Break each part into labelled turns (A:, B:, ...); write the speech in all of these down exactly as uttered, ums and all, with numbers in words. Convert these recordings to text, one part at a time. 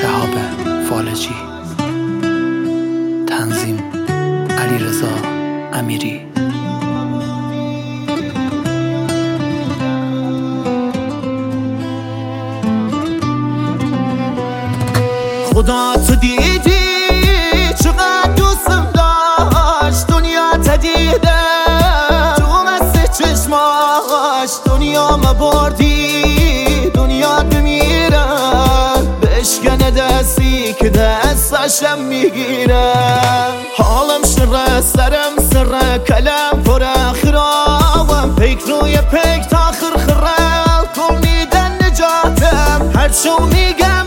A: شهاب فالجی، تنظیم علیرضا امیری.
B: خدا تو دیدی چقدر دوستم داشت، دنیا تدیده تو مست چشماش، دنیا ما بردی دنیا بمیرم، بشکنه دستی که دستشم میگیرم. حالم شره سرم سره کلم پر اخراوم، پیک روی پیک تا خرخره کن میدن نجاتم، هرچو میگم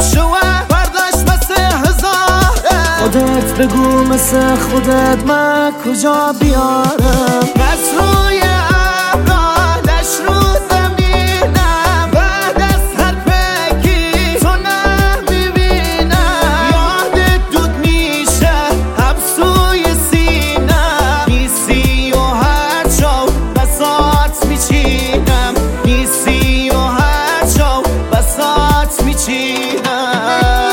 B: خودت بگو مثل خودت من کجا بیارم، بس روی ابرا لش رو زمینم، بعد از هر پیکی تو نمیبینم، یادت دود میشه حبسوی سینم، نیستی و هر جا بسات میچینم، نیستی و هر جا بسات میچینم.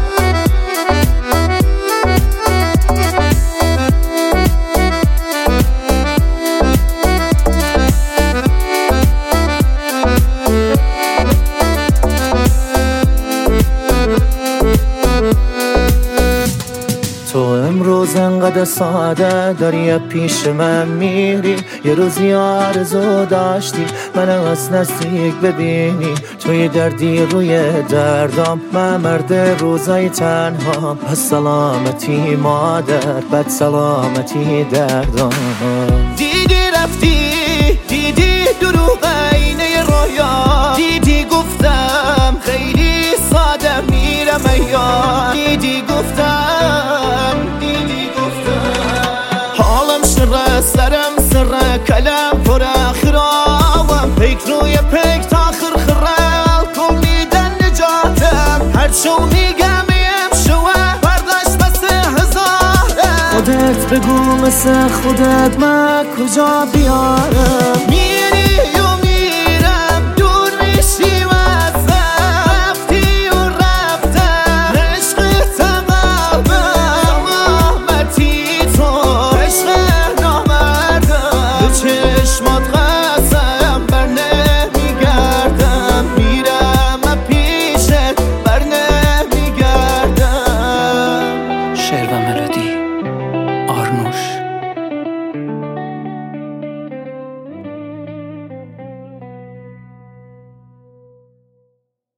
B: تو امروز انقدر ساده داری پیش من میری، یه روزی آرزو داشتی من از نزدیک ببینی، توی دردی روی دردام من مرد روزای تنها، از سلامتی مادر بد سلامتی دردام. دیدی رفتی دیدی دروغ اینه رویا، دیدی گفتم خیلی ساده میرم ایام، دیدی گفتم دیدی گفتم حالم شره سرم سره کلم پر اخراوم، پیک روی پیک تا خرخره کن میدن نجاتم، هرچو میگم میم شوه برداشت بس هزاره. خودت بگو مثل خودت من کجا بیارم.